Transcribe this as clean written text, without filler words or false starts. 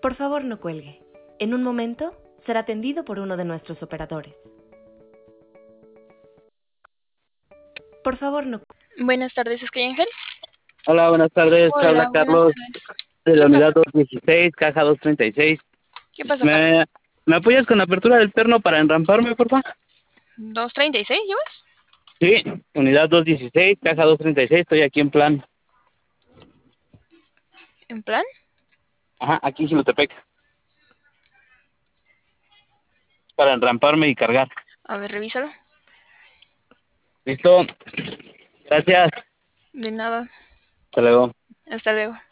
Por favor, no cuelgue. En un momento será atendido por uno de nuestros operadores. Por favor, no. Buenas tardes, ¿es que Ángel? Hola, buenas tardes. Habla Hola, buenas Carlos tardes. de la ¿Qué unidad pasó? 216, caja 236. ¿Qué pasó, Carlos? ¿Me apoyas con la apertura del perno para enramparme, por favor? ¿236 llevas? Sí, unidad 216, caja 236. Estoy aquí en plan. ¿En plan? Ajá, aquí en Xilotepec. Para enramparme y cargar. A ver, revísalo. ¿Listo? Gracias. De nada. Hasta luego. Hasta luego.